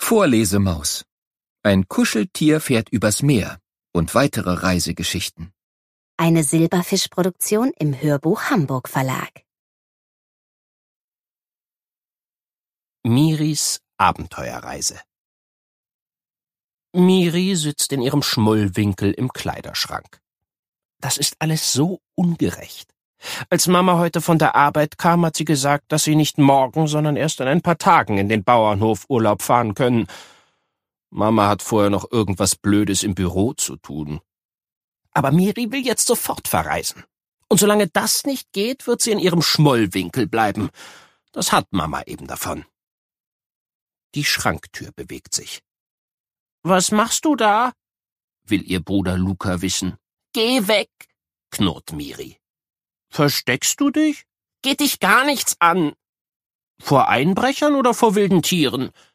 Vorlesemaus. Ein Kuscheltier fährt übers Meer und weitere Reisegeschichten. Eine Silberfisch-Produktion im Hörbuch Hamburg Verlag. Miris Abenteuerreise. Miri sitzt in ihrem Schmollwinkel im Kleiderschrank. Das ist alles so ungerecht. Als Mama heute von der Arbeit kam, hat sie gesagt, dass sie nicht morgen, sondern erst in ein paar Tagen in den Bauernhof Urlaub fahren können. Mama hat vorher noch irgendwas Blödes im Büro zu tun. Aber Miri will jetzt sofort verreisen. Und solange das nicht geht, wird sie in ihrem Schmollwinkel bleiben. Das hat Mama eben davon. Die Schranktür bewegt sich. »Was machst du da?« will ihr Bruder Luca wissen. »Geh weg«, knurrt Miri. »Versteckst du dich?« »Geht dich gar nichts an.« »Vor Einbrechern oder vor wilden Tieren?«